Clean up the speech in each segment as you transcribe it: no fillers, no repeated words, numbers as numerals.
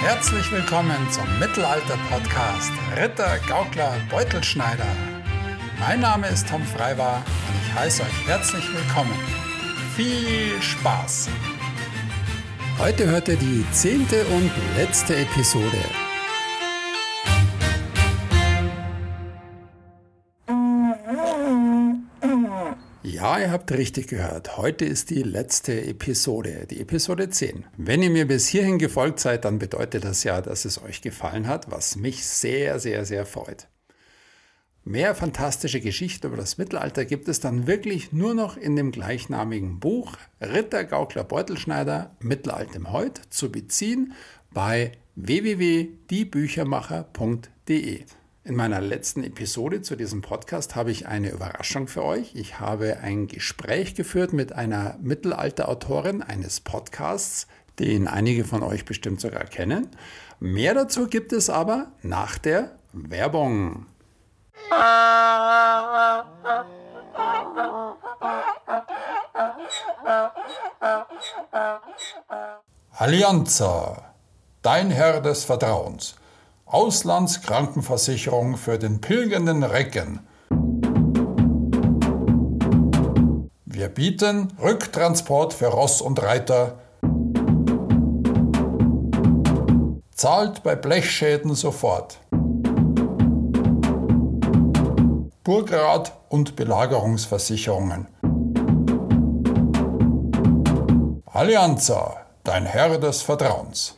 Herzlich willkommen zum Mittelalter-Podcast Ritter, Gaukler, Beutelschneider. Mein Name ist Tom Freiwar und ich heiße euch herzlich willkommen. Viel Spaß! Heute hört ihr die 10. und letzte Episode. Ja, ihr habt richtig gehört. Heute ist die letzte Episode, die Episode 10. Wenn ihr mir bis hierhin gefolgt seid, dann bedeutet das ja, dass es euch gefallen hat, was mich sehr, sehr, sehr freut. Mehr fantastische Geschichten über das Mittelalter gibt es dann wirklich nur noch in dem gleichnamigen Buch Ritter, Gaukler, Beutelschneider, Mittelalter im Heut zu beziehen bei www.diebüchermacher.de. In meiner letzten Episode zu diesem Podcast habe ich eine Überraschung für euch. Ich habe ein Gespräch geführt mit einer Mittelalterautorin eines Podcasts, den einige von euch bestimmt sogar kennen. Mehr dazu gibt es aber nach der Werbung. Allianza, dein Herr des Vertrauens. Auslandskrankenversicherung für den pilgernden Recken. Wir bieten Rücktransport für Ross und Reiter. Zahlt bei Blechschäden sofort. Burgrat- und Belagerungsversicherungen. Allianza, dein Herr des Vertrauens.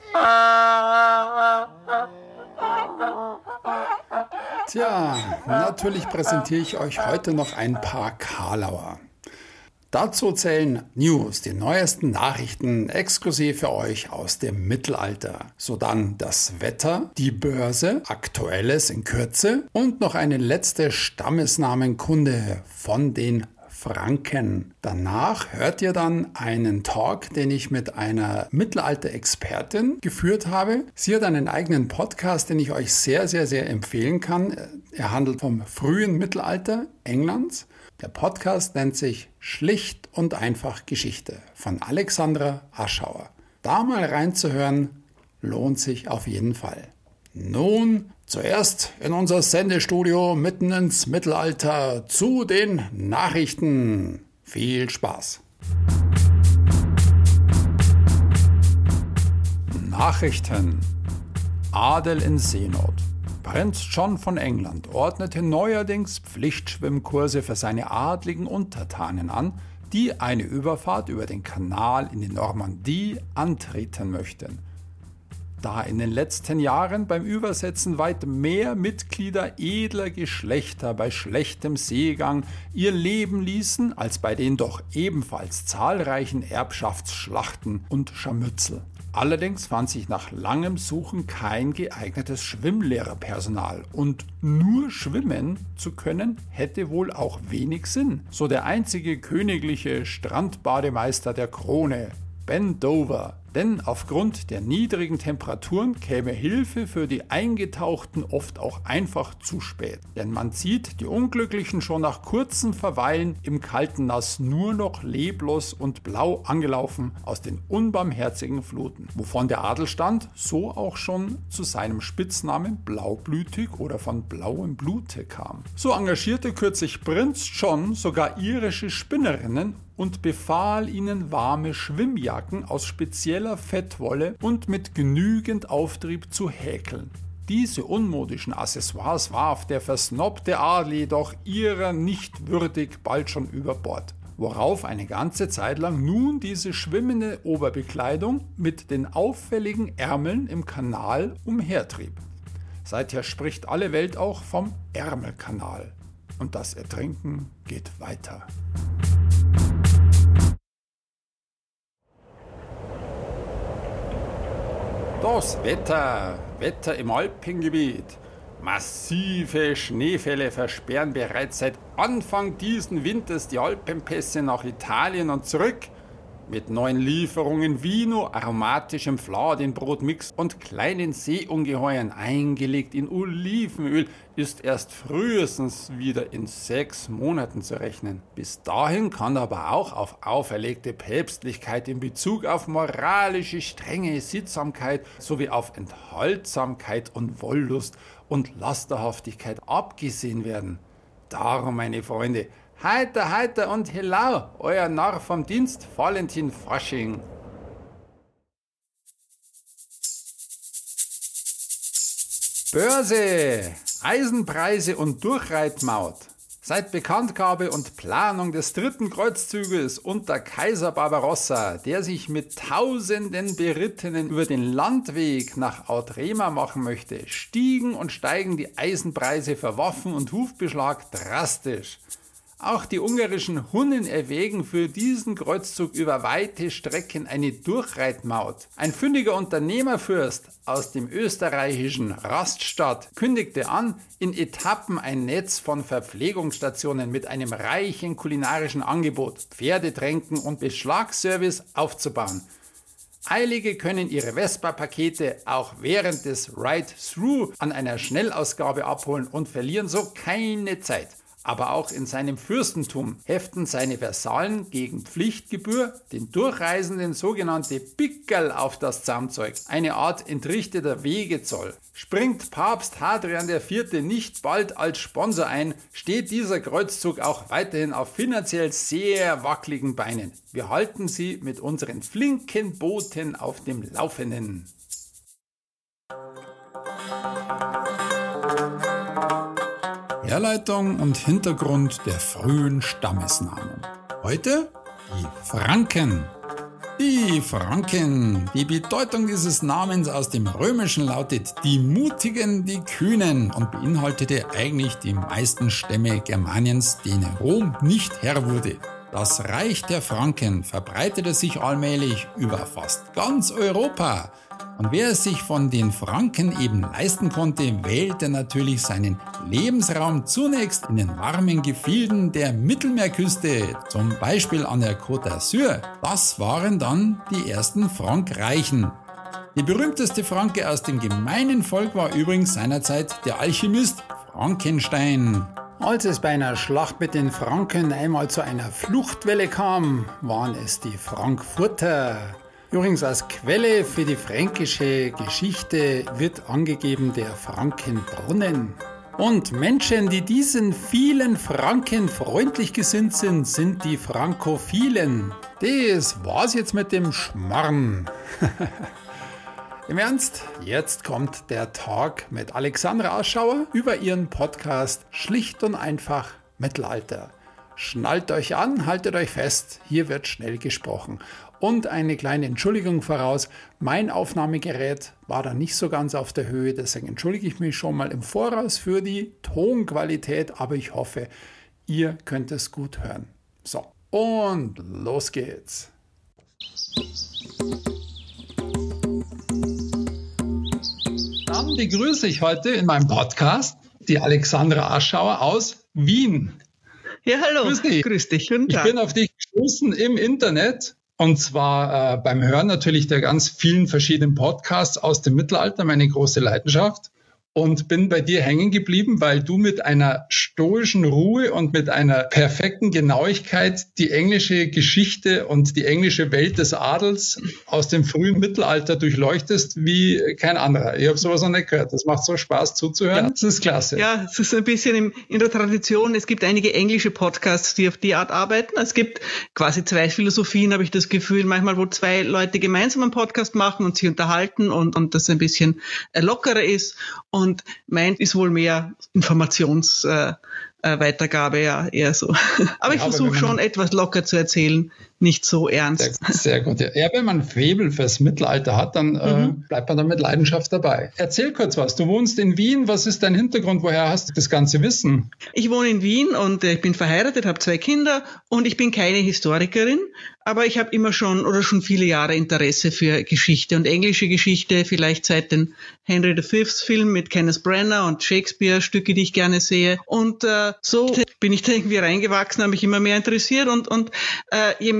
Tja, natürlich präsentiere ich euch heute noch ein paar Karlauer. Dazu zählen News, die neuesten Nachrichten exklusiv für euch aus dem Mittelalter. Sodann das Wetter, die Börse, Aktuelles in Kürze und noch eine letzte Stammesnamenkunde von den Franken. Danach hört ihr dann einen Talk, den ich mit einer Mittelalter-Expertin geführt habe. Sie hat einen eigenen Podcast, den ich euch sehr, sehr, sehr empfehlen kann. Er handelt vom frühen Mittelalter Englands. Der Podcast nennt sich Schlicht und einfach Geschichte von Alexandra Aschauer. Da mal reinzuhören, lohnt sich auf jeden Fall. Nun zuerst in unser Sendestudio mitten ins Mittelalter zu den Nachrichten. Viel Spaß! Nachrichten. Adel in Seenot. Prinz John von England ordnete neuerdings Pflichtschwimmkurse für seine adligen Untertanen an, die eine Überfahrt über den Kanal in die Normandie antreten möchten. Da in den letzten Jahren beim Übersetzen weit mehr Mitglieder edler Geschlechter bei schlechtem Seegang ihr Leben ließen, als bei den doch ebenfalls zahlreichen Erbschaftsschlachten und Scharmützel. Allerdings fand sich nach langem Suchen kein geeignetes Schwimmlehrerpersonal und nur schwimmen zu können hätte wohl auch wenig Sinn, so der einzige königliche Strandbademeister der Krone, Ben Dover. Denn aufgrund der niedrigen Temperaturen käme Hilfe für die Eingetauchten oft auch einfach zu spät. Denn man sieht die Unglücklichen schon nach kurzem Verweilen im kalten Nass nur noch leblos und blau angelaufen aus den unbarmherzigen Fluten. Wovon der Adelsstand so auch schon zu seinem Spitznamen blaublütig oder von blauem Blute kam. So engagierte kürzlich Prinz John sogar irische Spinnerinnen und befahl ihnen warme Schwimmjacken aus spezieller Fettwolle und mit genügend Auftrieb zu häkeln. Diese unmodischen Accessoires warf der versnobte Adel jedoch ihrer nicht würdig bald schon über Bord, worauf eine ganze Zeit lang nun diese schwimmende Oberbekleidung mit den auffälligen Ärmeln im Kanal umhertrieb. Seither spricht alle Welt auch vom Ärmelkanal. Und das Ertrinken geht weiter. Das Wetter im Alpengebiet. Massive Schneefälle versperren bereits seit Anfang diesen Winters die Alpenpässe nach Italien und zurück. Mit neuen Lieferungen Vino, aromatischem Fladenbrotmix und kleinen Seeungeheuern eingelegt in Olivenöl ist erst frühestens wieder in 6 Monaten zu rechnen. Bis dahin kann aber auch auf auferlegte Päpstlichkeit in Bezug auf moralische strenge Sittsamkeit sowie auf Enthaltsamkeit und Wollust und Lasterhaftigkeit abgesehen werden. Darum, meine Freunde, heiter, heiter und hello, euer Narr vom Dienst, Valentin Fasching. Börse, Eisenpreise und Durchreitmaut. Seit Bekanntgabe und Planung des 3. Kreuzzuges unter Kaiser Barbarossa, der sich mit tausenden Berittenen über den Landweg nach Outremer machen möchte, stiegen und steigen die Eisenpreise für Waffen und Hufbeschlag drastisch. Auch die ungarischen Hunnen erwägen für diesen Kreuzzug über weite Strecken eine Durchreitmaut. Ein fündiger Unternehmerfürst aus dem österreichischen Raststadt kündigte an, in Etappen ein Netz von Verpflegungsstationen mit einem reichen kulinarischen Angebot, Pferdetränken und Beschlagsservice aufzubauen. Eilige können ihre Vespa-Pakete auch während des Ride-Through an einer Schnellausgabe abholen und verlieren so keine Zeit. Aber auch in seinem Fürstentum heften seine Vasallen gegen Pflichtgebühr den Durchreisenden sogenannte Pickerl auf das Zaumzeug, eine Art entrichteter Wegezoll. Springt Papst Hadrian IV. Nicht bald als Sponsor ein, steht dieser Kreuzzug auch weiterhin auf finanziell sehr wackeligen Beinen. Wir halten Sie mit unseren flinken Booten auf dem Laufenden. Herleitung und Hintergrund der frühen Stammesnamen. Heute die Franken. Die Franken. Die Bedeutung dieses Namens aus dem Römischen lautet die Mutigen, die Kühnen und beinhaltete eigentlich die meisten Stämme Germaniens, denen Rom nicht Herr wurde. Das Reich der Franken verbreitete sich allmählich über fast ganz Europa. Und wer es sich von den Franken eben leisten konnte, wählte natürlich seinen Lebensraum zunächst in den warmen Gefilden der Mittelmeerküste, zum Beispiel an der Côte d'Azur. Das waren dann die ersten Frankreichen. Der berühmteste Franke aus dem gemeinen Volk war übrigens seinerzeit der Alchemist Frankenstein. Als es bei einer Schlacht mit den Franken einmal zu einer Fluchtwelle kam, waren es die Frankfurter. Übrigens als Quelle für die fränkische Geschichte wird angegeben der Frankenbrunnen. Und Menschen, die diesen vielen Franken freundlich gesinnt sind, sind die Frankophilen. Das war's jetzt mit dem Schmarrn. Im Ernst, jetzt kommt der Talk mit Alexandra Aschauer über ihren Podcast Schlicht und einfach Mittelalter. Schnallt euch an, haltet euch fest, hier wird schnell gesprochen. Und eine kleine Entschuldigung voraus, mein Aufnahmegerät war da nicht so ganz auf der Höhe, deswegen entschuldige ich mich schon mal im Voraus für die Tonqualität, aber ich hoffe, ihr könnt es gut hören. So, und los geht's. Dann begrüße ich heute in meinem Podcast die Alexandra Aschauer aus Wien. Ja, hallo. Grüß dich. Guten Tag. Ich bin auf dich gestoßen im Internet. Und zwar beim Hören natürlich der ganz vielen verschiedenen Podcasts aus dem Mittelalter, meine große Leidenschaft. Und bin bei dir hängen geblieben, weil du mit einer stoischen Ruhe und mit einer perfekten Genauigkeit die englische Geschichte und die englische Welt des Adels aus dem frühen Mittelalter durchleuchtest wie kein anderer. Ich habe sowas noch nicht gehört. Das macht so Spaß zuzuhören. Ja. Das ist klasse. Ja, es ist ein bisschen in der Tradition. Es gibt einige englische Podcasts, die auf die Art arbeiten. Es gibt quasi 2 Philosophien, habe ich das Gefühl, manchmal, wo 2 Leute gemeinsam einen Podcast machen und sich unterhalten und das ein bisschen lockerer ist. Und meint ist wohl mehr Informationsweitergabe, ja, eher so. Aber ich versuche schon etwas locker zu erzählen, nicht so ernst. Sehr gut. Ja, wenn man Faible fürs Mittelalter hat, dann bleibt man da mit Leidenschaft dabei. Erzähl kurz was. Du wohnst in Wien. Was ist dein Hintergrund? Woher hast du das ganze Wissen? Ich wohne in Wien und ich bin verheiratet, habe 2 Kinder und ich bin keine Historikerin, aber ich habe immer schon viele Jahre Interesse für Geschichte und englische Geschichte, vielleicht seit den Henry V-Film mit Kenneth Branagh und Shakespeare-Stücke, die ich gerne sehe. Und so bin ich da irgendwie reingewachsen, habe mich immer mehr interessiert und je mehr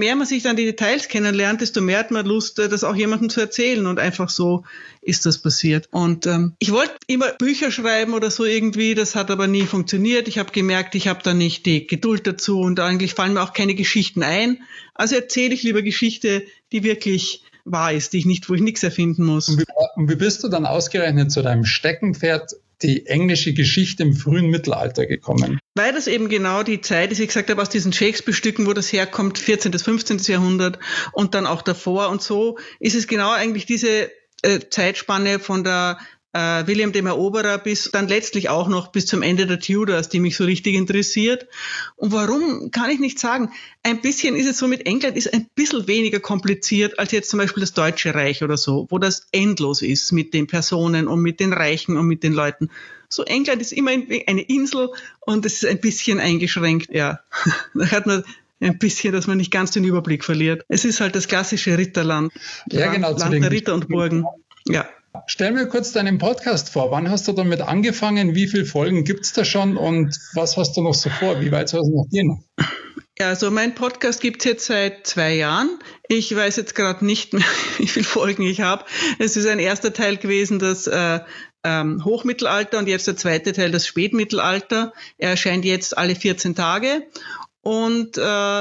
mehr man sich dann die Details kennenlernt, desto mehr hat man Lust, das auch jemandem zu erzählen. Und einfach so ist das passiert. Und ich wollte immer Bücher schreiben oder so irgendwie, das hat aber nie funktioniert. Ich habe gemerkt, ich habe da nicht die Geduld dazu und eigentlich fallen mir auch keine Geschichten ein. Also erzähle ich lieber Geschichte, die wirklich wahr ist, wo ich nichts erfinden muss. Und wie bist du dann ausgerechnet zu deinem Steckenpferd, die englische Geschichte im frühen Mittelalter, gekommen? Weil das eben genau die Zeit ist, ich gesagt habe, aus diesen Shakespeare-Stücken, wo das herkommt, 14. bis 15. Jahrhundert und dann auch davor. Und so ist es genau eigentlich diese Zeitspanne von der William dem Eroberer bis dann letztlich auch noch bis zum Ende der Tudors, die mich so richtig interessiert. Und warum, kann ich nicht sagen. Ein bisschen ist es so, mit England ist ein bisschen weniger kompliziert als jetzt zum Beispiel das Deutsche Reich oder so, wo das endlos ist mit den Personen und mit den Reichen und mit den Leuten. So, England ist immer eine Insel und es ist ein bisschen eingeschränkt, ja. Da hat man ein bisschen, dass man nicht ganz den Überblick verliert. Es ist halt das klassische Ritterland. Ja, genau. Land der Ritter und Burgen. Ja. Stell mir kurz deinen Podcast vor. Wann hast du damit angefangen? Wie viele Folgen gibt's da schon? Und was hast du noch so vor? Wie weit soll es noch gehen? Ja, also mein Podcast gibt's jetzt seit 2 Jahren. Ich weiß jetzt gerade nicht mehr, wie viele Folgen ich habe. Es ist ein erster Teil gewesen, das Hochmittelalter, und jetzt der zweite Teil, das Spätmittelalter. Er erscheint jetzt alle 14 Tage. Und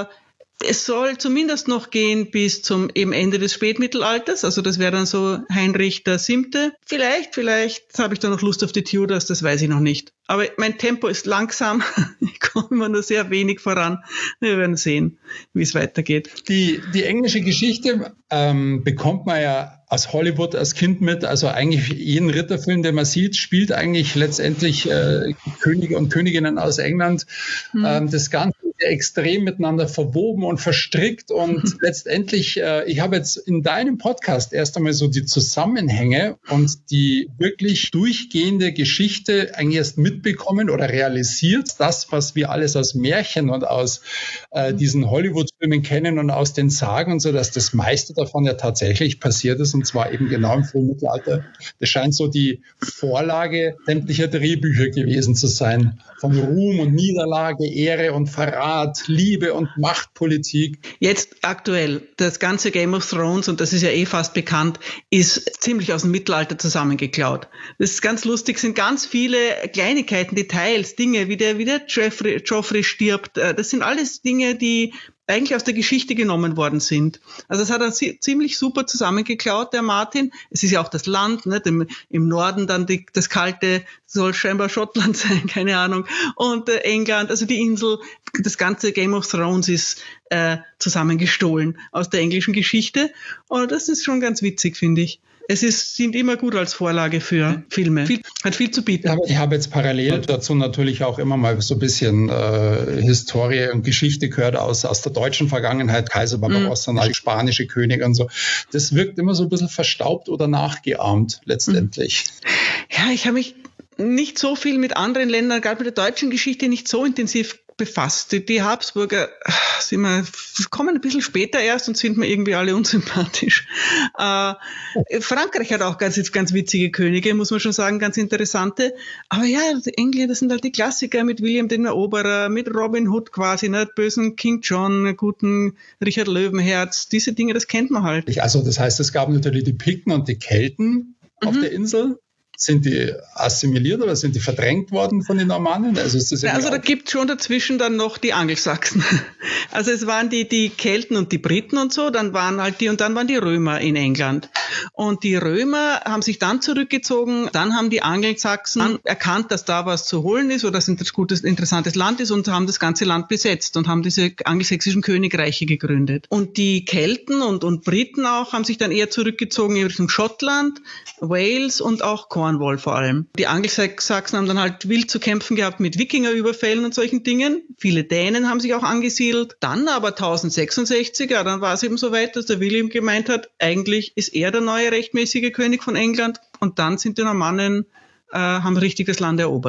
es soll zumindest noch gehen bis zum eben Ende des Spätmittelalters. Also das wäre dann so Heinrich VII. Vielleicht habe ich da noch Lust auf die Tudors, das weiß ich noch nicht. Aber mein Tempo ist langsam. Ich komme immer nur sehr wenig voran. Wir werden sehen, wie es weitergeht. Die englische Geschichte bekommt man ja aus Hollywood als Kind mit. Also eigentlich jeden Ritterfilm, den man sieht, spielt eigentlich letztendlich Könige und Königinnen aus England. Das Ganze ist extrem miteinander verwoben und verstrickt. Und letztendlich, ich habe jetzt in deinem Podcast erst einmal so die Zusammenhänge und die wirklich durchgehende Geschichte eigentlich erst mitbekommen oder realisiert. Das, was wir alles aus Märchen und aus diesen Hollywood-Filmen kennen und aus den Sagen und so, dass das meiste davon ja tatsächlich passiert ist, und zwar eben genau im frühen Mittelalter. Das scheint so die Vorlage sämtlicher Drehbücher gewesen zu sein. Von Ruhm und Niederlage, Ehre und Verrat, Liebe und Machtpolitik. Jetzt aktuell, das ganze Game of Thrones, und das ist ja fast bekannt, ist ziemlich aus dem Mittelalter zusammengeklaut. Das ist ganz lustig, sind ganz viele Kleinigkeiten, Details, Dinge, wie der Joffrey stirbt. Das sind alles Dinge, die eigentlich aus der Geschichte genommen worden sind. Also das hat er ziemlich super zusammengeklaut, der Martin. Es ist ja auch das Land, ne? Im Norden dann das kalte, soll scheinbar Schottland sein, keine Ahnung. Und England, also die Insel, das ganze Game of Thrones ist zusammengestohlen aus der englischen Geschichte. Und das ist schon ganz witzig, finde ich. Sind immer gut als Vorlage für Filme. Hat viel zu bieten. Ich habe jetzt parallel dazu natürlich auch immer mal so ein bisschen Historie und Geschichte gehört aus der deutschen Vergangenheit, Kaiser Barbarossa, spanische Könige und so. Das wirkt immer so ein bisschen verstaubt oder nachgeahmt letztendlich. Ja, ich habe mich nicht so viel mit anderen Ländern, gerade mit der deutschen Geschichte, nicht so intensiv befasst. Die Habsburger kommen ein bisschen später erst und sind mir irgendwie alle unsympathisch. Frankreich hat auch ganz witzige Könige, muss man schon sagen, ganz interessante. Aber ja, die Engländer sind halt die Klassiker mit William den Eroberer, mit Robin Hood quasi, ne, bösen King John, guten Richard Löwenherz. Diese Dinge, das kennt man halt. Also das heißt, es gab natürlich die Piken und die Kelten auf der Insel. Sind die assimiliert oder sind die verdrängt worden von den Normannen? Also da gibt es schon dazwischen dann noch die Angelsachsen. Also es waren die Kelten und die Briten und so, dann waren halt und dann waren die Römer in England. Und die Römer haben sich dann zurückgezogen, dann haben die Angelsachsen erkannt, dass da was zu holen ist oder dass ein gutes, interessantes Land ist, und haben das ganze Land besetzt und haben diese angelsächsischen Königreiche gegründet. Und die Kelten und Briten auch haben sich dann eher zurückgezogen in Richtung Schottland, Wales und auch Cornwall vor allem. Die Angelsachsen haben dann halt wild zu kämpfen gehabt mit Wikingerüberfällen und solchen Dingen. Viele Dänen haben sich auch angesiedelt. Dann aber 1066, ja, dann war es eben so weit, dass der William gemeint hat, eigentlich ist er der neue rechtmäßige König von England. Und dann sind die Normannen, haben richtig das Land erobert.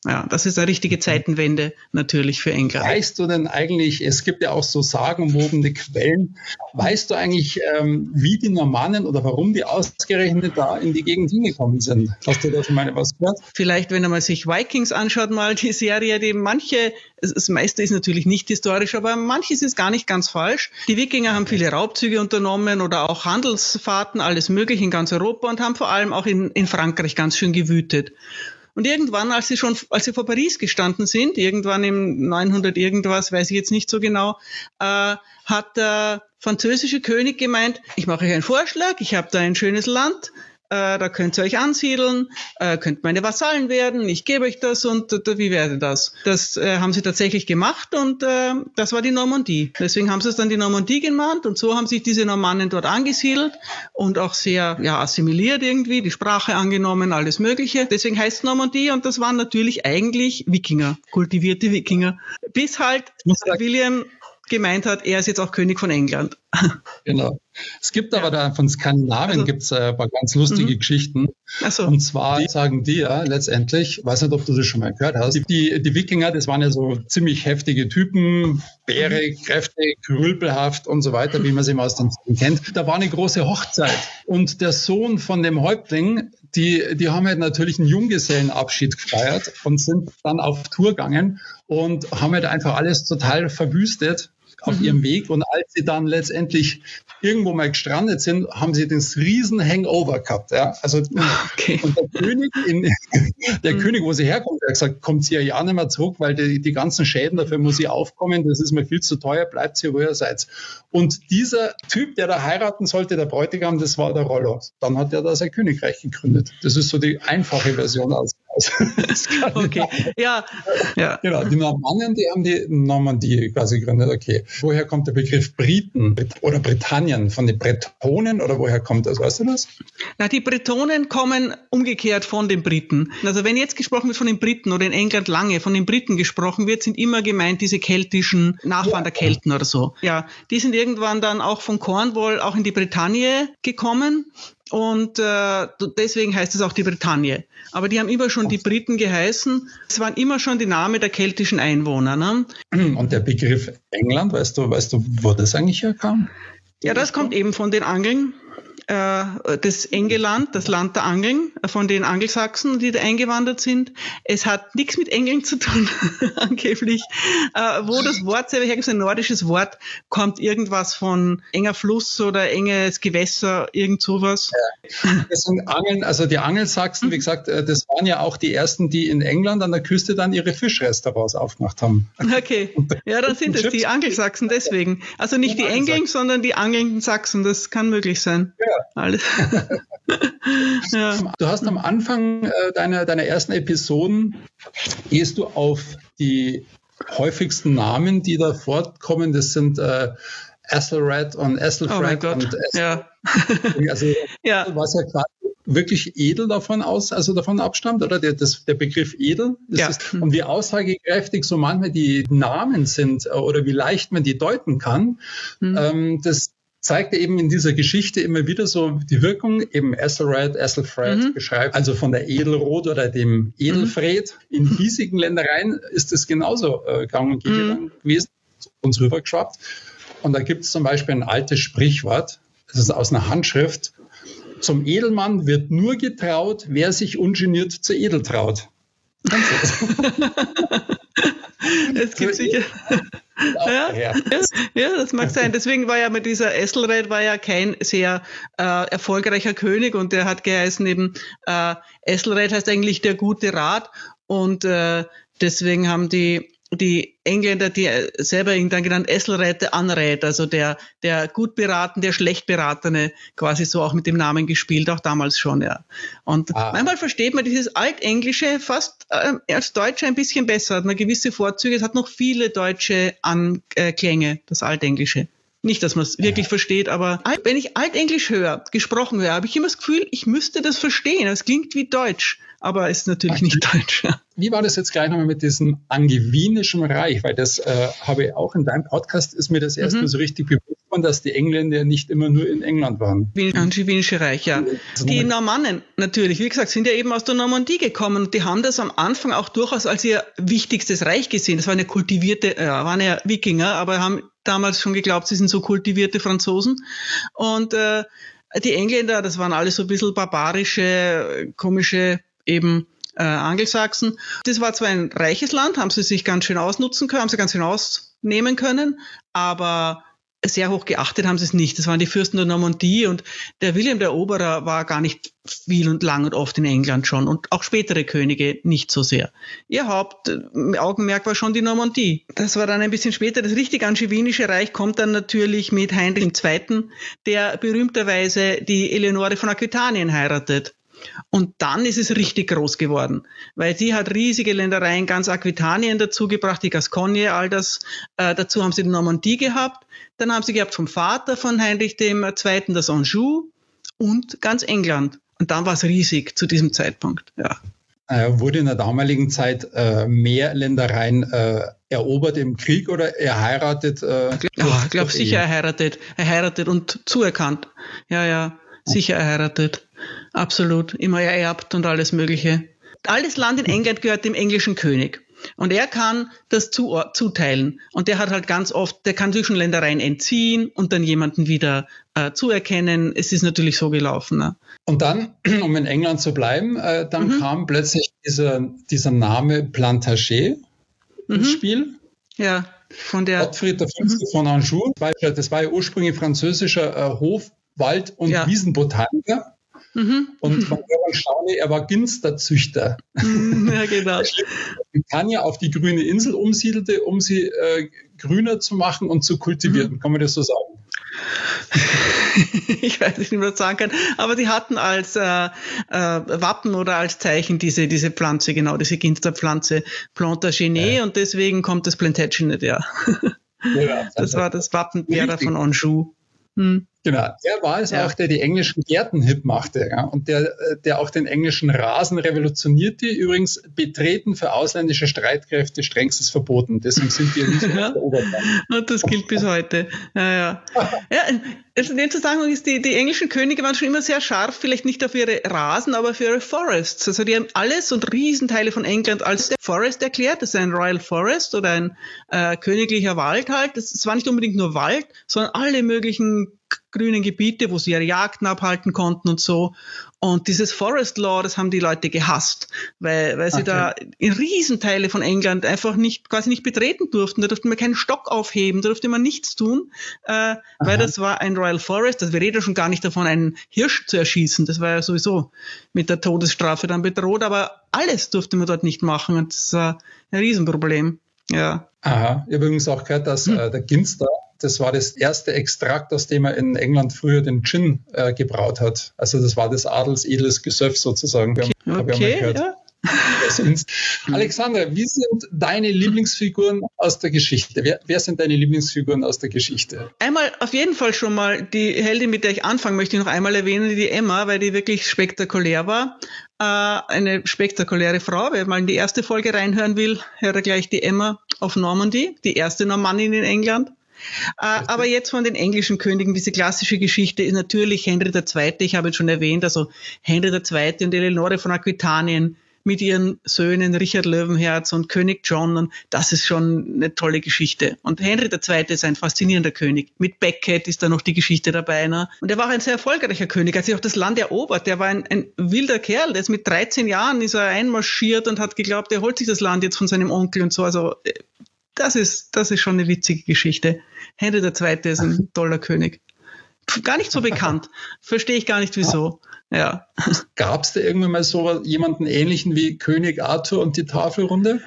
Ja, das ist eine richtige Zeitenwende natürlich für England. Weißt du denn eigentlich, es gibt ja auch so sagenumwobene Quellen, weißt du eigentlich, wie die Normannen oder warum die ausgerechnet da in die Gegend hingekommen sind? Hast du da schon mal was gehört? Vielleicht, wenn man sich Vikings anschaut, mal die Serie, die manche, das meiste ist natürlich nicht historisch, aber manches ist gar nicht ganz falsch. Die Wikinger haben viele Raubzüge unternommen oder auch Handelsfahrten, alles mögliche in ganz Europa und haben vor allem auch in Frankreich ganz schön gewütet. Und irgendwann, als sie vor Paris gestanden sind, irgendwann im 900 irgendwas, weiß ich jetzt nicht so genau, hat der französische König gemeint, ich mache euch einen Vorschlag, ich habe da ein schönes Land, da könnt ihr euch ansiedeln, könnt meine Vasallen werden, ich gebe euch das und wie wäre das? Das haben sie tatsächlich gemacht und das war die Normandie. Deswegen haben sie es dann die Normandie genannt und so haben sich diese Normannen dort angesiedelt und auch sehr assimiliert irgendwie, die Sprache angenommen, alles Mögliche. Deswegen heißt es Normandie und das waren natürlich eigentlich Wikinger, kultivierte Wikinger. Bis halt William gemeint hat, er ist jetzt auch König von England. Genau. Es gibt aber da von Skandinavien gibt's ein paar ganz lustige Geschichten. Ach so. Und zwar sagen die ja letztendlich, weiß nicht, ob du das schon mal gehört hast, die Wikinger, das waren ja so ziemlich heftige Typen, bärig, kräftig, rülpelhaft und so weiter, wie man sie immer aus den Filmen kennt. Da war eine große Hochzeit und der Sohn von dem Häuptling, die haben halt natürlich einen Junggesellenabschied gefeiert und sind dann auf Tour gegangen und haben halt einfach alles total verwüstet auf ihrem Weg. Und als sie dann letztendlich irgendwo mal gestrandet sind, haben sie das riesen Hangover gehabt. Ja? Also und der König, wo sie herkommt, hat gesagt, kommt sie ja nicht mehr zurück, weil die ganzen Schäden dafür muss sie aufkommen, das ist mir viel zu teuer, bleibt sie, wo ihr seid. Und dieser Typ, der da heiraten sollte, der Bräutigam, das war der Rollo. Dann hat er da sein Königreich gegründet. Das ist so die einfache Version aus. Okay, ja. Genau, die Normannen, die haben die Normandie quasi gegründet. Okay, woher kommt der Begriff Briten oder Britannien? Von den Bretonen oder woher kommt das? Weißt du das? Na, die Bretonen kommen umgekehrt von den Briten. Also wenn jetzt gesprochen wird von den Briten oder in England lange von den Briten gesprochen wird, sind immer gemeint diese keltischen Nachfahren der Kelten oder so. Ja, die sind irgendwann dann auch von Cornwall auch in die Bretagne gekommen. Und deswegen heißt es auch die Bretagne. Aber die haben immer schon die Briten geheißen. Es waren immer schon die Namen der keltischen Einwohner. Ne? Und der Begriff England, weißt du, wo das eigentlich herkam? Ja, das kommt eben von den Angeln. Das Engeland, das Land der Angeln, von den Angelsachsen, die da eingewandert sind. Es hat nichts mit Engeln zu tun, angeblich. Wo das Wort selber herkommt, ein nordisches Wort, kommt irgendwas von enger Fluss oder enges Gewässer, irgend sowas. Ja. Das sind Angeln, also die Angelsachsen, wie gesagt, das waren ja auch die ersten, die in England an der Küste dann ihre Fischrestaurants aufgemacht haben. Okay, ja, dann sind es die Angelsachsen deswegen. Also nicht die Engeln, sondern die angelnden Sachsen, das kann möglich sein. Ja. Alles. Ja. Du hast am Anfang deiner ersten Episoden, gehst du auf die häufigsten Namen, die da vorkommen. Das sind Ethelred und Ethelfred. Oh mein Gott. Ja. Also was ja quasi wirklich edel davon abstammt, oder der Begriff edel. Und wie aussagekräftig so manchmal die Namen sind oder wie leicht man die deuten kann, das zeigte eben in dieser Geschichte immer wieder so die Wirkung, eben Ethelred, Ethelfred beschreibt, also von der Edelroth oder dem Edelfred. In hiesigen Ländereien ist es genauso gang und gäbe gewesen, uns rübergeschwappt. Und da gibt es zum Beispiel ein altes Sprichwort, das ist aus einer Handschrift: Zum Edelmann wird nur getraut, wer sich ungeniert zu edel traut. Es gibt sicher. Ja, das mag sein. Deswegen war ja mit dieser Ethelred kein sehr erfolgreicher König und der hat geheißen eben, Ethelred heißt eigentlich der gute Rat und deswegen haben die Engländer, die selber ihn dann genannt Ethelred, der Unred, also der gut beraten, der schlecht beratene, quasi so auch mit dem Namen gespielt, auch damals schon, ja. Und manchmal versteht man dieses Altenglische fast als Deutsche ein bisschen besser, hat man gewisse Vorzüge, es hat noch viele deutsche Anklänge, das Altenglische. Nicht, dass man es wirklich versteht, aber wenn ich Altenglisch gesprochen höre, habe ich immer das Gefühl, ich müsste das verstehen. Es klingt wie Deutsch, aber ist natürlich nicht Deutsch. Wie war das jetzt gleich nochmal mit diesem angewinischen Reich? Weil das habe ich auch in deinem Podcast, ist mir das erstmal so richtig bewusst man, dass die Engländer nicht immer nur in England waren. Angevinische Reich, ja. Die Normannen natürlich, wie gesagt, sind ja eben aus der Normandie gekommen und die haben das am Anfang auch durchaus als ihr wichtigstes Reich gesehen. Das waren ja waren ja Wikinger, aber haben damals schon geglaubt, sie sind so kultivierte Franzosen. Und die Engländer, das waren alles so ein bisschen barbarische, komische eben Angelsachsen. Das war zwar ein reiches Land, haben sie sich ganz schön ausnutzen können, haben sie ganz schön ausnehmen können, aber sehr hoch geachtet haben sie es nicht. Das waren die Fürsten der Normandie und der William der Eroberer war gar nicht viel und lang und oft in England schon und auch spätere Könige nicht so sehr. Ihr Hauptaugenmerk war schon die Normandie. Das war dann ein bisschen später. Das richtig angevinische Reich kommt dann natürlich mit Heinrich II., der berühmterweise die Eleonore von Aquitanien heiratet. Und dann ist es richtig groß geworden, weil sie hat riesige Ländereien, ganz Aquitanien dazu gebracht, die Gascogne, all das. Dazu haben sie die Normandie gehabt. Dann haben sie gehabt vom Vater von Heinrich II. Das Anjou und ganz England. Und dann war es riesig zu diesem Zeitpunkt. Ja. Wurde in der damaligen Zeit mehr Ländereien erobert im Krieg oder er heiratet? Ich glaube sicher er heiratet und zuerkannt. Ja, sicher erheiratet. Absolut. Immer ererbt und alles Mögliche. Alles Land in England gehört dem englischen König. Und er kann das zuteilen. Und der hat halt ganz oft, der kann zwischen Ländereien entziehen und dann jemanden wieder zuerkennen. Es ist natürlich so gelaufen. Ne? Und dann, um in England zu bleiben, dann kam plötzlich dieser Name Plantagenet ins Spiel. Ja, von der Gottfried V. von Anjou. Das war ja ursprünglich französischer Hof-, Wald- und Wiesenbotaniker. Und man kann schauen, er war Ginsterzüchter. Ja, genau. Britannia auf die grüne Insel umsiedelte, um sie grüner zu machen und zu kultivieren. Kann man das so sagen? Ich weiß nicht, wie man das sagen kann, aber die hatten als Wappen oder als Zeichen diese Pflanze, genau, diese Ginsterpflanze Plantagenet und deswegen kommt das Plantagenet, ja. Das war das Wappen derer von Anjou. Genau, der war es auch, der die englischen Gärten hip machte, ja, und der auch den englischen Rasen revolutionierte. Übrigens betreten für ausländische Streitkräfte strengstens verboten. Deswegen sind die nicht mehr auf der Oberfläche. Und das gilt bis heute. Ja, in dem Zusammenhang ist die englischen Könige waren schon immer sehr scharf, vielleicht nicht auf ihre Rasen, aber für ihre Forests. Also die haben alles und Riesenteile von England als Forest erklärt. Das ist ein Royal Forest oder ein königlicher Wald halt. Das war nicht unbedingt nur Wald, sondern alle möglichen grünen Gebiete, wo sie ihre Jagden abhalten konnten und so. Und dieses Forest Law, das haben die Leute gehasst, weil sie da in Riesenteile von England einfach quasi nicht betreten durften. Da durfte man keinen Stock aufheben, da durfte man nichts tun, weil das war ein Royal Forest. Also wir reden schon gar nicht davon, einen Hirsch zu erschießen. Das war ja sowieso mit der Todesstrafe dann bedroht, aber alles durfte man dort nicht machen. Und das war ein Riesenproblem. Ja. Aha, ich habe übrigens auch gehört, dass der Ginster, das war das erste Extrakt, aus dem er in England früher den Gin gebraut hat. Also das war das adelsedles Gesöff sozusagen. Okay, ja. Alexandra, wie sind deine Lieblingsfiguren aus der Geschichte? Wer sind deine Lieblingsfiguren aus der Geschichte? Einmal auf jeden Fall schon mal die Heldin, mit der ich anfangen möchte, ich noch einmal erwähnen, die Emma, weil die wirklich spektakulär war. Eine spektakuläre Frau. Wer mal in die erste Folge reinhören will, höre gleich die Emma of Normandy, die erste Normannin in England. Aber jetzt von den englischen Königen, diese klassische Geschichte ist natürlich Henry II., ich habe es schon erwähnt, also Henry II. Und Eleonore von Aquitanien mit ihren Söhnen Richard Löwenherz und König John, und das ist schon eine tolle Geschichte. Und Henry II. Ist ein faszinierender König. Mit Becket ist da noch die Geschichte dabei. Ne? Und er war auch ein sehr erfolgreicher König, hat sich auch das Land erobert. Der war ein wilder Kerl, der ist mit 13 Jahren ist er einmarschiert und hat geglaubt, er holt sich das Land jetzt von seinem Onkel und so. Also das ist schon eine witzige Geschichte. Henry II. Ist ein toller König. Gar nicht so bekannt. Verstehe ich gar nicht, wieso. Ja. Gab es da irgendwann mal so jemanden ähnlichen wie König Arthur und die Tafelrunde?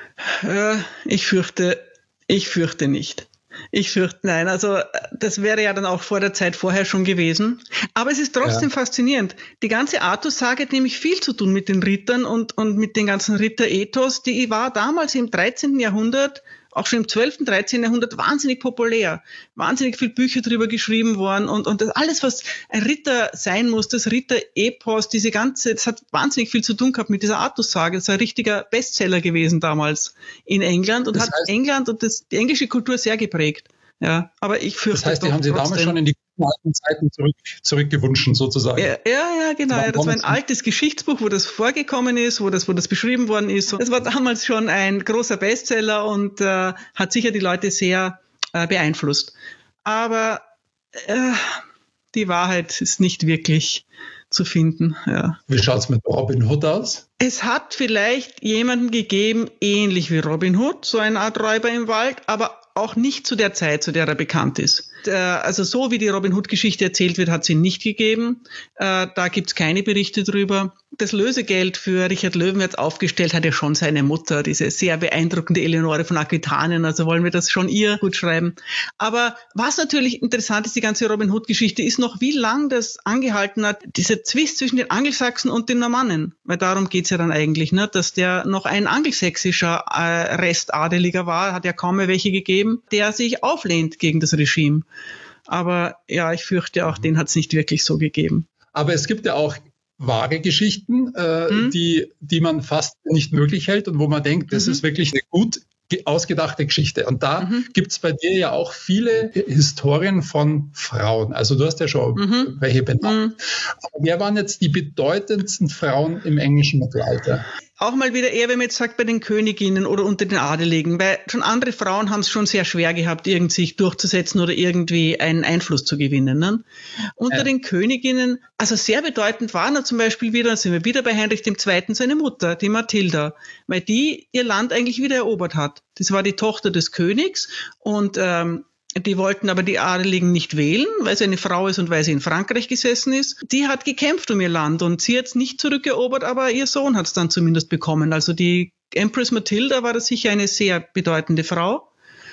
Ich fürchte nicht. Nein, also das wäre ja dann auch vor der Zeit vorher schon gewesen. Aber es ist trotzdem faszinierend. Die ganze Artus-Sage hat nämlich viel zu tun mit den Rittern und mit den ganzen Ritterethos. Die war damals im 13. Jahrhundert, auch schon im 12., 13. Jahrhundert wahnsinnig populär. Wahnsinnig viele Bücher drüber geschrieben worden und das alles, was ein Ritter sein muss, das Ritter-Epos, das hat wahnsinnig viel zu tun gehabt mit dieser Artus-Sage. Das ist ein richtiger Bestseller gewesen damals in England und hat England und die englische Kultur sehr geprägt. Ja, aber ich fürchte. Das heißt, die haben sie damals schon in die alten Zeiten zurückgewünscht, sozusagen. Ja, genau. Ja, das war ein altes Geschichtsbuch, wo das vorgekommen ist, wo das beschrieben worden ist. Das war damals schon ein großer Bestseller und hat sicher die Leute sehr beeinflusst. Aber die Wahrheit ist nicht wirklich zu finden. Ja. Wie schaut's mit Robin Hood aus? Es hat vielleicht jemanden gegeben, ähnlich wie Robin Hood, so eine Art Räuber im Wald, aber auch nicht zu der Zeit, zu der er bekannt ist. Also so wie die Robin Hood-Geschichte erzählt wird, hat sie nicht gegeben. Da gibt's keine Berichte drüber. Das Lösegeld für Richard Löwenherz aufgestellt hat ja schon seine Mutter, diese sehr beeindruckende Eleonore von Aquitanien. Also wollen wir das schon ihr gut schreiben. Aber was natürlich interessant ist, die ganze Robin Hood-Geschichte, ist noch, wie lang das angehalten hat, dieser Zwist zwischen den Angelsachsen und den Normannen. Weil darum geht's ja dann eigentlich, ne? Dass der noch ein angelsächsischer Restadeliger war, hat ja kaum mehr welche gegeben, der sich auflehnt gegen das Regime. Aber ja, ich fürchte auch, den hat es nicht wirklich so gegeben. Aber es gibt ja auch wahre Geschichten, die man fast nicht möglich hält und wo man denkt, das ist wirklich eine gut ausgedachte Geschichte. Und da gibt's bei dir ja auch viele Historien von Frauen. Also du hast ja schon welche benannt. Aber wer waren jetzt die bedeutendsten Frauen im englischen Mittelalter? Auch mal wieder eher, wenn man jetzt sagt, bei den Königinnen oder unter den Adeligen, weil schon andere Frauen haben es schon sehr schwer gehabt, irgendwie sich durchzusetzen oder irgendwie einen Einfluss zu gewinnen. Ne? Unter den Königinnen, also sehr bedeutend war zum Beispiel wieder, sind wir wieder bei Heinrich II., seine Mutter, die Mathilda, weil die ihr Land eigentlich wieder erobert hat. Das war die Tochter des Königs und die wollten aber die Adeligen nicht wählen, weil sie eine Frau ist und weil sie in Frankreich gesessen ist. Die hat gekämpft um ihr Land und sie hat es nicht zurückerobert, aber ihr Sohn hat es dann zumindest bekommen. Also die Empress Mathilda war da sicher eine sehr bedeutende Frau.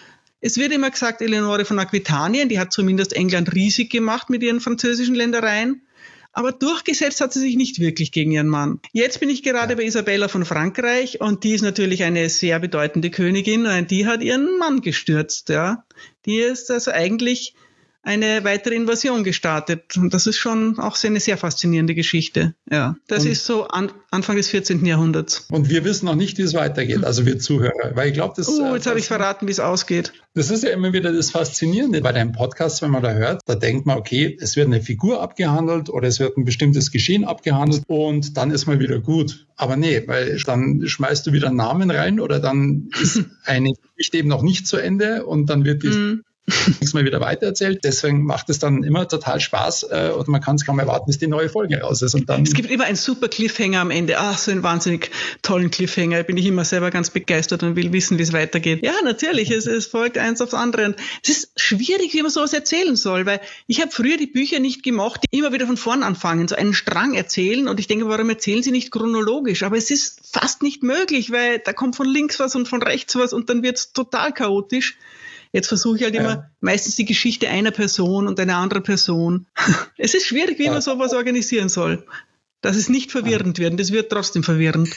Es wird immer gesagt, Eleonore von Aquitanien, die hat zumindest England riesig gemacht mit ihren französischen Ländereien. Aber durchgesetzt hat sie sich nicht wirklich gegen ihren Mann. Jetzt bin ich gerade bei Isabella von Frankreich und die ist natürlich eine sehr bedeutende Königin und die hat ihren Mann gestürzt. Ja. Die ist also eigentlich eine weitere Invasion gestartet. Und das ist schon auch eine sehr faszinierende Geschichte. Ja, das ist so Anfang des 14. Jahrhunderts. Und wir wissen noch nicht, wie es weitergeht, also wir Zuhörer. Weil ich glaube, das. Jetzt habe ich verraten, wie es ausgeht. Das ist ja immer wieder das Faszinierende bei deinem Podcast, wenn man da hört. Da denkt man, okay, es wird eine Figur abgehandelt oder es wird ein bestimmtes Geschehen abgehandelt und dann ist mal wieder gut. Aber nee, weil dann schmeißt du wieder einen Namen rein oder dann ist eine Geschichte eben noch nicht zu Ende und dann wird die nichts mal wieder weitererzählt. Deswegen macht es dann immer total Spaß und man kann es kaum erwarten, bis die neue Folge raus ist. Und dann es gibt immer einen super Cliffhanger am Ende. Ach, so einen wahnsinnig tollen Cliffhanger. Bin ich immer selber ganz begeistert und will wissen, wie es weitergeht. Ja, natürlich, es folgt eins aufs andere. Und es ist schwierig, wie man sowas erzählen soll, weil ich habe früher die Bücher nicht gemocht, die immer wieder von vorn anfangen, so einen Strang erzählen. Und ich denke, warum erzählen sie nicht chronologisch? Aber es ist fast nicht möglich, weil da kommt von links was und von rechts was und dann wird es total chaotisch. Jetzt versuche ich halt immer meistens die Geschichte einer Person und einer anderen Person. Es ist schwierig, wie man sowas organisieren soll, dass es nicht verwirrend wird. Und es wird trotzdem verwirrend.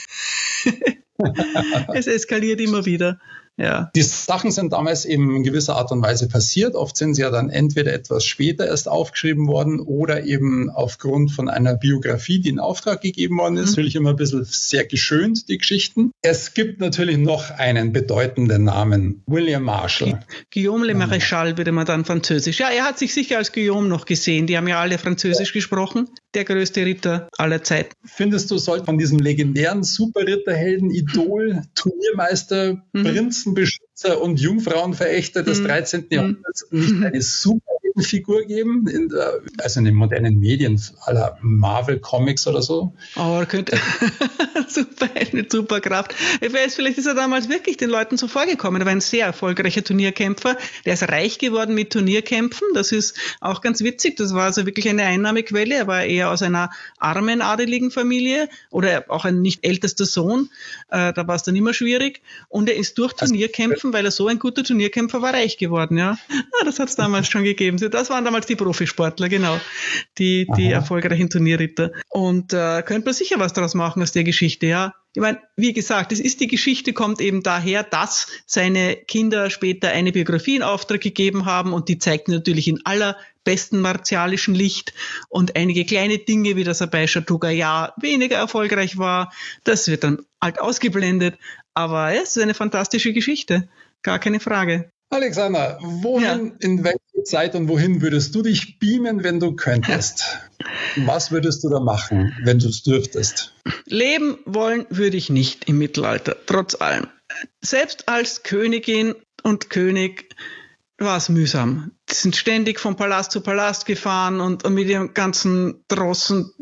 Es eskaliert immer wieder. Ja. Die Sachen sind damals eben in gewisser Art und Weise passiert. Oft sind sie ja dann entweder etwas später erst aufgeschrieben worden oder eben aufgrund von einer Biografie, die in Auftrag gegeben worden ist. Natürlich immer ein bisschen sehr geschönt, die Geschichten. Es gibt natürlich noch einen bedeutenden Namen, William Marshall. Guillaume le Maréchal würde man dann französisch. Ja, er hat sich sicher als Guillaume noch gesehen. Die haben ja alle französisch gesprochen. Der größte Ritter aller Zeiten. Findest du, sollte von diesem legendären Superritterhelden, Idol, Turniermeister, Prinzenbeschützer und Jungfrauenverächter des 13. Jahrhunderts nicht eine Superheldenfigur geben? Also in den modernen Medien à la Marvel Comics oder so? Oh, er könnte Superheld mit Superkraft. Vielleicht ist er damals wirklich den Leuten so vorgekommen. Er war ein sehr erfolgreicher Turnierkämpfer. Der ist reich geworden mit Turnierkämpfen. Das ist auch ganz witzig. Das war also wirklich eine Einnahmequelle. Er war eher aus einer armen, adeligen Familie oder auch ein nicht ältester Sohn. Da war es dann immer schwierig. Und er ist durch Turnierkämpfen, weil er so ein guter Turnierkämpfer war, reich geworden. Ja, das hat es damals schon gegeben. Das waren damals die Profisportler, genau. Die erfolgreichen Turnierritter. Und könnte man sicher was daraus machen aus der Geschichte, ja. Ich meine, wie gesagt, die Geschichte kommt eben daher, dass seine Kinder später eine Biografie in Auftrag gegeben haben und die zeigt natürlich in allerbesten martialischen Licht und einige kleine Dinge, wie dass er bei Chateau Gaillard weniger erfolgreich war, das wird dann halt ausgeblendet. Aber ja, es ist eine fantastische Geschichte, gar keine Frage. Alexander, wohin, in welche Zeit und wohin würdest du dich beamen, wenn du könntest? Was würdest du da machen, wenn du es dürftest? Leben wollen würde ich nicht im Mittelalter, trotz allem. Selbst als Königin und König war es mühsam. Die sind ständig von Palast zu Palast gefahren und mit ihrem ganzen Trossen.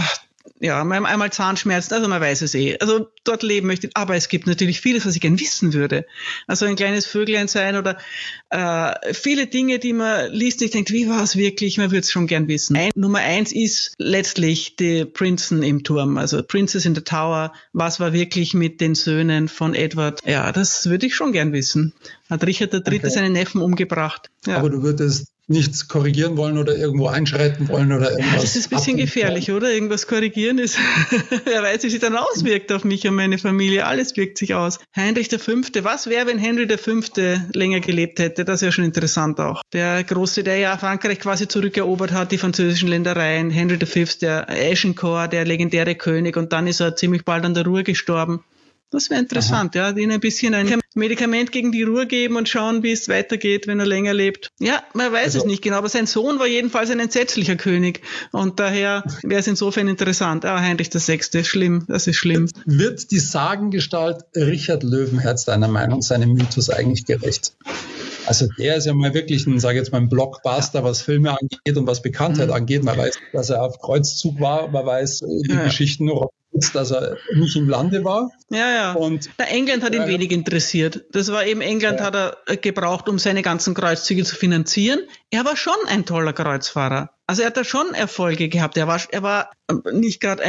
Einmal Zahnschmerzen, also man weiß es eh. Also dort leben möchte ich, aber es gibt natürlich vieles, was ich gern wissen würde. Also ein kleines Vöglein sein oder viele Dinge, die man liest und ich denke, wie war es wirklich? Man würde es schon gern wissen. Nummer 1 ist letztlich die Prinzen im Turm, also Princess in the Tower. Was war wirklich mit den Söhnen von Edward? Ja, das würde ich schon gern wissen. Hat Richard III. Seinen Neffen umgebracht. Ja. Aber du würdest nichts korrigieren wollen oder irgendwo einschreiten wollen oder irgendwas. Das ist ein bisschen gefährlich, oder? Irgendwas korrigieren ist, wer weiß, wie sich dann auswirkt auf mich und meine Familie. Alles wirkt sich aus. Heinrich V. Was wäre, wenn Henry V. länger gelebt hätte? Das wäre schon interessant auch. Der Große, der ja Frankreich quasi zurückerobert hat, die französischen Ländereien. Henry V., der Agincourt, der legendäre König, und dann ist er ziemlich bald an der Ruhr gestorben. Das wäre interessant, ja, ihnen ein bisschen ein Medikament gegen die Ruhr geben und schauen, wie es weitergeht, wenn er länger lebt. Ja, man weiß es nicht genau, aber sein Sohn war jedenfalls ein entsetzlicher König und daher wäre es insofern interessant. Aber Heinrich VI., schlimm, das ist schlimm. Wird die Sagengestalt Richard Löwenherz deiner Meinung seinem Mythos eigentlich gerecht? Also der ist ja mal wirklich ein, sage ich jetzt mal, ein Blockbuster, was Filme angeht und was Bekanntheit angeht. Man weiß, dass er auf Kreuzzug war, man weiß die Geschichten nur, dass er nicht im Lande war. Ja. Und England hat ihn wenig interessiert. Das war eben, England hat er gebraucht, um seine ganzen Kreuzzüge zu finanzieren. Er war schon ein toller Kreuzfahrer. Also er hat da schon Erfolge gehabt. Er war nicht gerade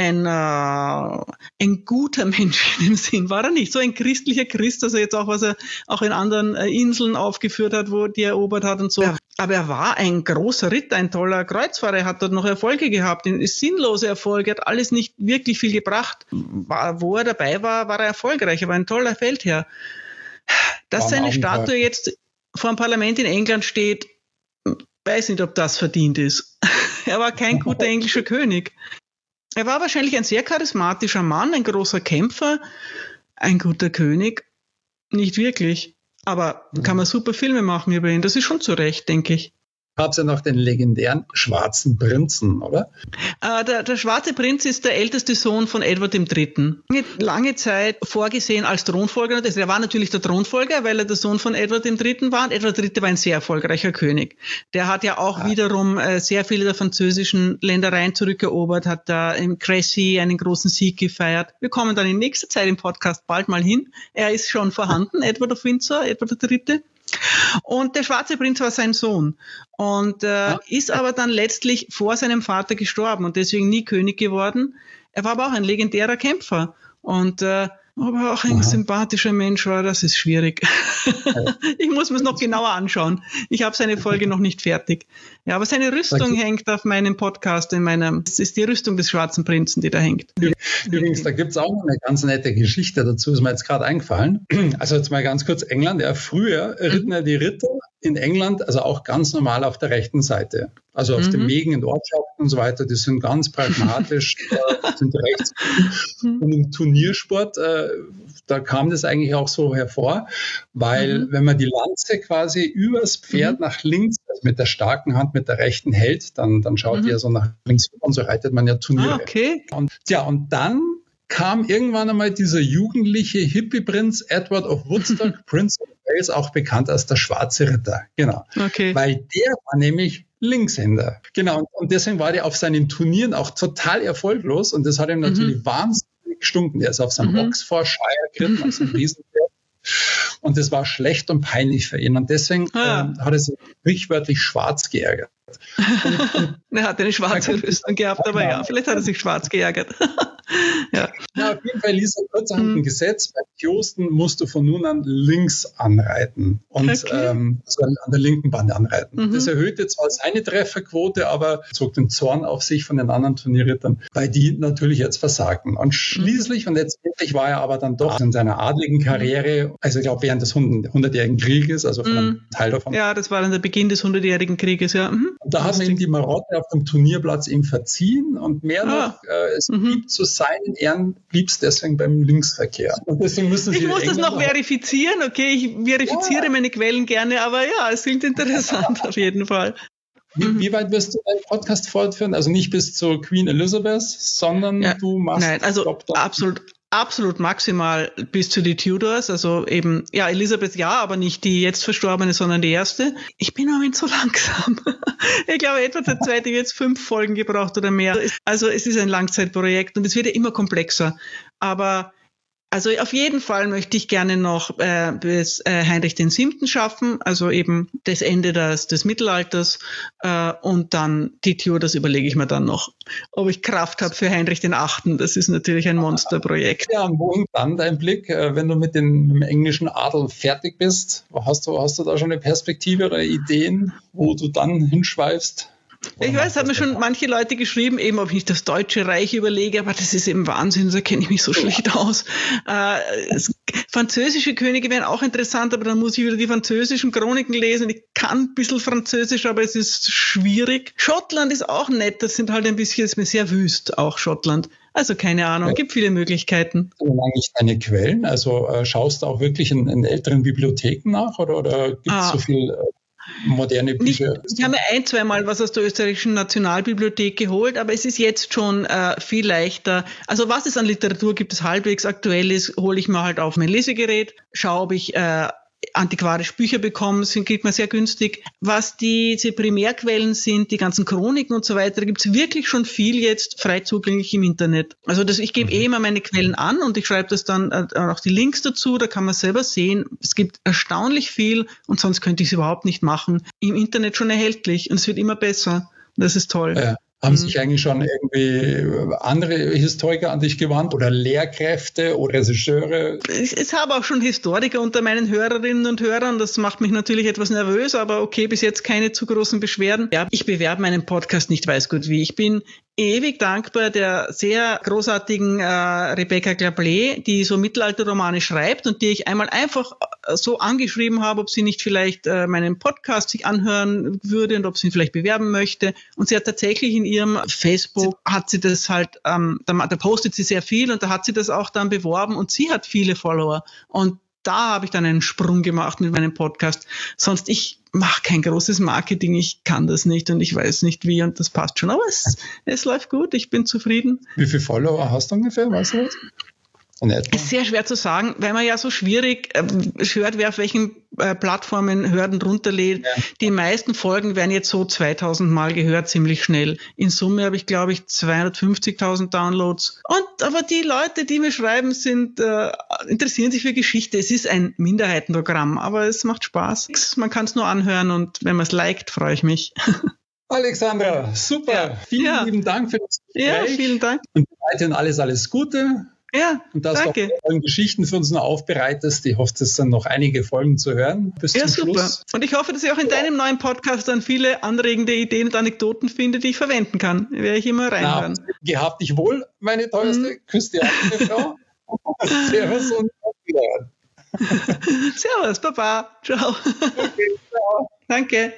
ein guter Mensch in dem Sinn, war er nicht. So ein christlicher Christ, also jetzt auch, was er auch in anderen Inseln aufgeführt hat, wo die erobert hat und so. Ja. Aber er war ein großer Ritter, ein toller Kreuzfahrer. Er hat dort noch Erfolge gehabt, sinnlose Erfolge, hat alles nicht wirklich viel gebracht. Wo er dabei war, war er erfolgreich. Er war ein toller Feldherr. Dass seine Statue jetzt vor dem Parlament in England steht, weiß nicht, ob das verdient ist. Er war kein guter englischer König. Er war wahrscheinlich ein sehr charismatischer Mann, ein großer Kämpfer, ein guter König. Nicht wirklich. Aber kann man super Filme machen über ihn. Das ist schon zu Recht, denke ich. Gab es ja noch den legendären Schwarzen Prinzen, oder? Der Schwarze Prinz ist der älteste Sohn von Edward III. Lange Zeit vorgesehen als Thronfolger. Er war natürlich der Thronfolger, weil er der Sohn von Edward III. war. Und Edward III. war ein sehr erfolgreicher König. Der hat ja auch wiederum sehr viele der französischen Ländereien zurückerobert, hat da im Crécy einen großen Sieg gefeiert. Wir kommen dann in nächster Zeit im Podcast bald mal hin. Er ist schon vorhanden, Edward of Windsor, Edward III. Und der Schwarze Prinz war sein Sohn und ist aber dann letztlich vor seinem Vater gestorben und deswegen nie König geworden. Er war aber auch ein legendärer Kämpfer und ob er auch ein sympathischer Mensch war, das ist schwierig. Ich muss mir es noch genauer anschauen. Ich habe seine Folge noch nicht fertig. Ja, aber seine Rüstung hängt auf meinem Podcast, es ist die Rüstung des Schwarzen Prinzen, die da hängt. Übrigens, da gibt es auch noch eine ganz nette Geschichte dazu, ist mir jetzt gerade eingefallen. Also jetzt mal ganz kurz England. Ja, früher ritten ja die Ritter in England, also auch ganz normal auf der rechten Seite. Also auf den Wegen in Ortschaften und so weiter, die sind ganz pragmatisch, sind rechts. Und im Turniersport, da kam das eigentlich auch so hervor, weil wenn man die Lanze quasi übers Pferd nach links, also mit der starken Hand, mit der rechten hält, dann schaut die ja so nach links und so reitet man ja Turniere. Okay. Und dann kam irgendwann einmal dieser jugendliche Hippie-Prinz Edward of Woodstock, Prince of Wales, auch bekannt als der Schwarze Ritter. Genau. Okay. Weil der war nämlich Linkshänder. Genau. Und deswegen war der auf seinen Turnieren auch total erfolglos und das hat ihm natürlich wahnsinnig gestunken. Der ist auf seinem Oxfordshire geritten, auf seinem Riesenpferd. Und das war schlecht und peinlich für ihn. Und deswegen hat er sich sprichwörtlich schwarz geärgert. Er hat eine schwarze Rüstung gehabt, aber ja, vielleicht hat er sich schwarz geärgert. Ja, auf jeden Fall ließ er kurzerhand ein Gesetz, bei Kiosten musst du von nun an links anreiten und also an der linken Bande anreiten. Das erhöhte zwar seine Trefferquote, aber zog den Zorn auf sich von den anderen Turnierrittern, weil die natürlich jetzt versagten. Und schließlich und letztendlich war er aber dann doch in seiner adligen Karriere, also ich glaube während des 100-jährigen Krieges, also von einem Teil davon. Ja, das war dann der Beginn des 100-jährigen Krieges, ja. Und da hat man ihm die Marotte auf dem Turnierplatz ihm verziehen und mehr noch, es blieb zu seinen Ehren, blieb es deswegen beim Linksverkehr. Und deswegen Ich muss das noch verifizieren, okay, ich verifiziere meine Quellen gerne, aber ja, es klingt interessant auf jeden Fall. Wie weit wirst du deinen Podcast fortführen? Also nicht bis zur Queen Elizabeth, sondern du machst... Nein, also absolut maximal bis zu die Tudors, also eben, ja, Elisabeth aber nicht die jetzt verstorbene, sondern die erste. Ich bin im Moment so langsam. Ich glaube, etwa zur Zeit, ich jetzt 5 Folgen gebraucht oder mehr. Also es ist ein Langzeitprojekt und es wird ja immer komplexer. Aber also auf jeden Fall möchte ich gerne noch bis Heinrich VII. Schaffen, also eben das Ende des Mittelalters und dann die Tudors überlege ich mir dann noch, ob ich Kraft habe für Heinrich VIII. Das ist natürlich ein Monsterprojekt. Ja, und wo dann dein Blick, wenn du mit dem englischen Adel fertig bist? Hast du da schon eine Perspektive oder Ideen, wo du dann hinschweifst? Ich weiß, haben mir schon manche Leute geschrieben, eben ob ich nicht das Deutsche Reich überlege, aber das ist eben Wahnsinn, da kenne ich mich so schlecht aus. Französische Könige wären auch interessant, aber dann muss ich wieder die französischen Chroniken lesen. Ich kann ein bisschen Französisch, aber es ist schwierig. Schottland ist auch nett, das sind halt ein bisschen, ist mir sehr wüst, auch Schottland. Also keine Ahnung, gibt viele Möglichkeiten. Und eigentlich deine Quellen, also schaust du auch wirklich in älteren Bibliotheken nach oder gibt es so viel... moderne Bücher. Ich habe mir 1-2 Mal was aus der österreichischen Nationalbibliothek geholt, aber es ist jetzt schon viel leichter. Also was es an Literatur gibt, das halbwegs aktuell ist, hole ich mir halt auf mein Lesegerät, schaue, ob ich antiquarisch Bücher bekommen, kriegt man sehr günstig. Was diese Primärquellen sind, die ganzen Chroniken und so weiter, da gibt es wirklich schon viel jetzt frei zugänglich im Internet. Also ich gebe immer meine Quellen an und ich schreibe das dann auch die Links dazu, da kann man selber sehen. Es gibt erstaunlich viel und sonst könnte ich es überhaupt nicht machen. Im Internet schon erhältlich und es wird immer besser. Das ist toll. Ja. Haben sich eigentlich schon irgendwie andere Historiker an dich gewandt oder Lehrkräfte oder Regisseure? Ich habe auch schon Historiker unter meinen Hörerinnen und Hörern. Das macht mich natürlich etwas nervös, aber okay, bis jetzt keine zu großen Beschwerden. Ja, ich bewerbe meinen Podcast nicht weiß gut wie. Ich bin ewig dankbar der sehr großartigen Rebecca Clablé, die so Mittelalterromane schreibt und die ich einmal einfach so angeschrieben habe, ob sie nicht vielleicht meinen Podcast sich anhören würde und ob sie ihn vielleicht bewerben möchte. Und sie hat tatsächlich in ihrem Facebook, hat sie das halt, da postet sie sehr viel und da hat sie das auch dann beworben und sie hat viele Follower. Und da habe ich dann einen Sprung gemacht mit meinem Podcast. Sonst, ich mache kein großes Marketing, ich kann das nicht und ich weiß nicht wie und das passt schon. Aber es läuft gut, ich bin zufrieden. Wie viele Follower hast du ungefähr, weißt du das? Ist sehr schwer zu sagen, weil man ja so schwierig hört, wer auf welchen Plattformen hört und runterlädt. Ja. Die meisten Folgen werden jetzt so 2000 Mal gehört, ziemlich schnell. In Summe habe ich, glaube ich, 250.000 Downloads. Aber die Leute, die mir schreiben, interessieren sich für Geschichte. Es ist ein Minderheitenprogramm, aber es macht Spaß. Man kann es nur anhören und wenn man es liked, freue ich mich. Alexandra, super. Ja. Vielen lieben Dank für das Gespräch. Ja, vielen Dank. Und weiterhin alles Gute. Ja, und dass danke. du auch Geschichten für uns noch aufbereitest. Ich hoffe, das sind noch einige Folgen zu hören. Bis zum super. Schluss. Und ich hoffe, dass ich auch in deinem neuen Podcast dann viele anregende Ideen und Anekdoten finde, die ich verwenden kann. Werde ich immer reinhören. Gehabt dich wohl, meine teuerste. Küss die alte Frau. Servus und auf Wiedersehen. Servus, Baba. Ciao. Okay, ciao. Danke.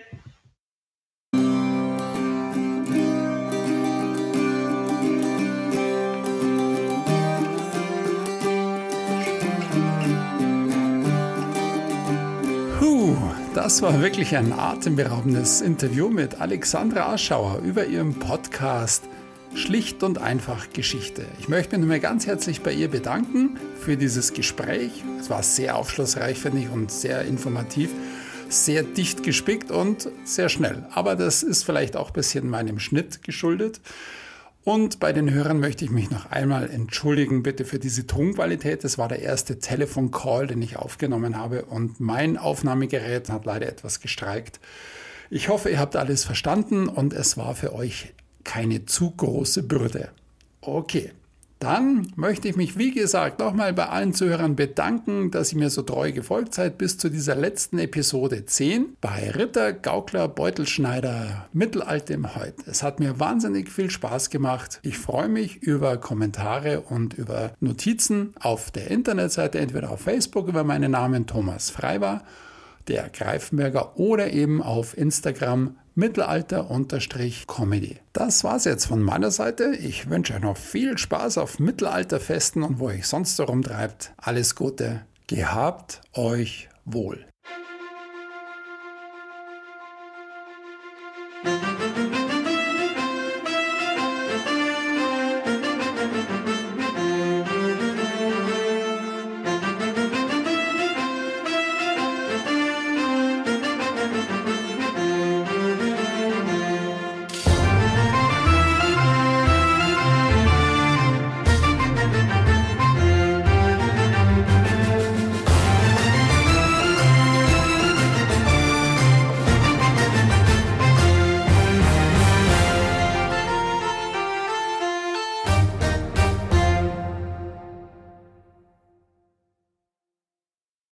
Das war wirklich ein atemberaubendes Interview mit Alexandra Aschauer über ihren Podcast Schlicht und einfach Geschichte. Ich möchte mich nochmal ganz herzlich bei ihr bedanken für dieses Gespräch. Es war sehr aufschlussreich, finde ich, und sehr informativ, sehr dicht gespickt und sehr schnell. Aber das ist vielleicht auch ein bisschen meinem Schnitt geschuldet. Und bei den Hörern möchte ich mich noch einmal entschuldigen, bitte für diese Tonqualität. Das war der erste Telefoncall, den ich aufgenommen habe und mein Aufnahmegerät hat leider etwas gestreikt. Ich hoffe, ihr habt alles verstanden und es war für euch keine zu große Bürde. Okay, dann möchte ich mich, wie gesagt, nochmal bei allen Zuhörern bedanken, dass ihr mir so treu gefolgt seid bis zu dieser letzten Episode 10 bei Ritter, Gaukler, Beutelschneider, Mittelalter im Heut. Es hat mir wahnsinnig viel Spaß gemacht. Ich freue mich über Kommentare und über Notizen auf der Internetseite, entweder auf Facebook über meinen Namen Thomas Freiber. der Greifenberger oder eben auf Instagram Mittelalter_Comedy. Das war's jetzt von meiner Seite. Ich wünsche euch noch viel Spaß auf Mittelalterfesten und wo euch sonst so rumtreibt. Alles Gute. Gehabt euch wohl.